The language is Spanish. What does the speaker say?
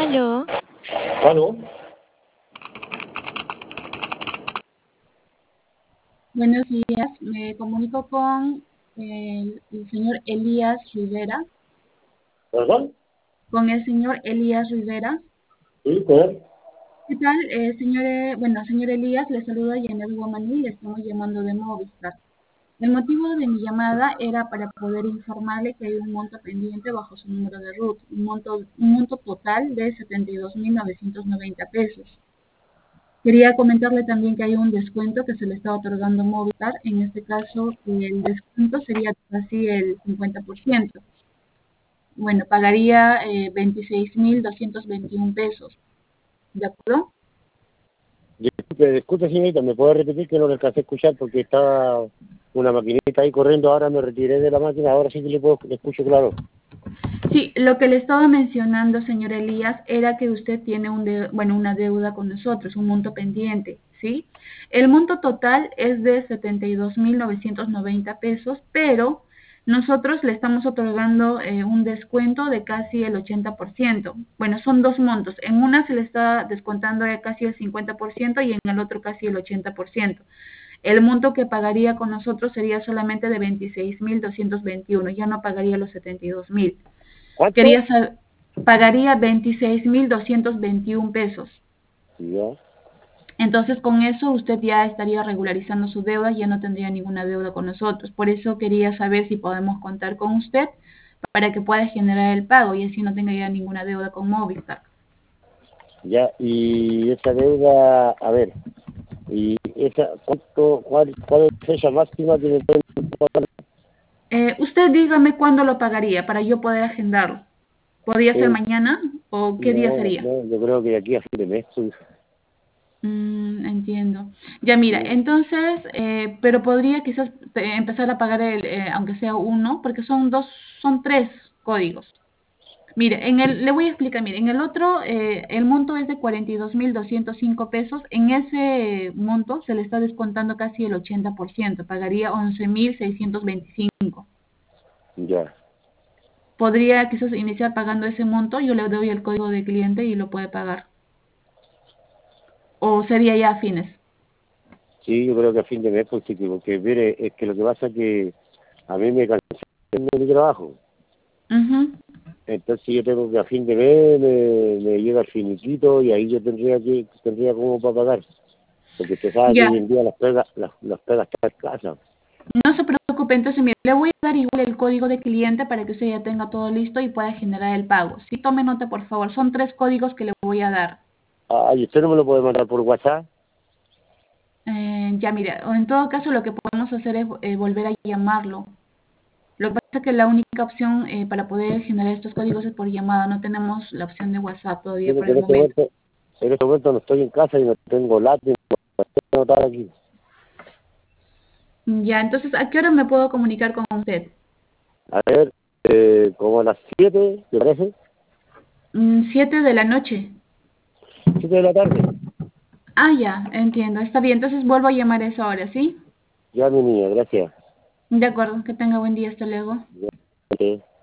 Aló, ¿Aló? Buenos días, me comunico con el señor Elías Rivera. ¿Perdón? Con el señor Elías Rivera. Sí, con él. ¿Qué tal, señor? Señor Elías, le saluda Janet Guamaní y le estamos llamando de Movistar. El motivo de mi llamada era para poder informarle que hay un monto pendiente bajo su número de RUT, un monto total de 72.990 pesos. Quería comentarle también que hay un descuento que se le está otorgando Movistar. En este caso, el descuento sería casi el 50%. Bueno, pagaría 26.221 pesos. ¿De acuerdo? Disculpe, señorita, ¿me puede repetir que no le alcancé a escuchar porque estaba una maquinita ahí corriendo? Ahora me retiré de la máquina, ahora sí que le escucho claro. Sí, lo que le estaba mencionando, señor Elías, era que usted tiene una deuda con nosotros, un monto pendiente, ¿sí? El monto total es de 72.990 pesos, pero nosotros le estamos otorgando un descuento de casi el 80%. Bueno, son dos montos. En una se le está descontando casi el 50% y en el otro casi el 80%. El monto que pagaría con nosotros sería solamente de 26.221, ya no pagaría los 72.000. ¿Cuánto? Quería saber, pagaría 26.221 pesos. Ya. Entonces, con eso usted ya estaría regularizando su deuda, ya no tendría ninguna deuda con nosotros. Por eso quería saber si podemos contar con usted para que pueda generar el pago y así no tenga ya ninguna deuda con Movistar. Ya, y esa deuda, a ver, y esa, ¿cuál es la fecha máxima que me pueden pagar? Usted dígame cuándo lo pagaría para yo poder agendarlo. ¿Podría ser Eh, mañana o qué día no, sería? no, yo creo que de aquí a fin de mes, pues. Entiendo. Ya mira, Sí. entonces, pero podría quizás empezar a pagar aunque sea uno, porque son tres códigos. Mire, le voy a explicar, mire, en el otro, el monto es de 42.205 pesos. En ese monto se le está descontando casi el 80%, pagaría 11.625. Ya. Podría quizás iniciar pagando ese monto, yo le doy el código de cliente y lo puede pagar. O sería ya a fines. Sí, yo creo que a fin de mes, pues sí, porque mire, es que lo que pasa es que a mí me cansé de mi trabajo. Ujú. Entonces yo tengo que a fin de mes me llega el finiquito y ahí yo tendría como para pagar. Porque usted sabe que hoy Ya. en día las pegas están escasas. No se preocupe, entonces mire, le voy a dar igual el código de cliente para que usted ya tenga todo listo y pueda generar el pago. Sí, tome nota, por favor. Son tres códigos que le voy a dar. Ay, ¿usted no me lo puede mandar por WhatsApp? Ya mire, o en todo caso lo que podemos hacer es volver a llamarlo. Lo que pasa es que la única opción para poder generar estos códigos es por llamada. No tenemos la opción de WhatsApp todavía Tiene por que el momento. en este momento no estoy en casa y no tengo lápiz, no tengo nada aquí. Ya, entonces, ¿a qué hora me puedo comunicar con usted? A ver, como a las 7, ¿te parece? 7 de la noche. 7 de la tarde. Ah, ya, entiendo. Está bien, entonces vuelvo a llamar a esa hora, ¿sí? Ya, mi niña, gracias. De acuerdo, que tenga buen día. Hasta luego. Ya,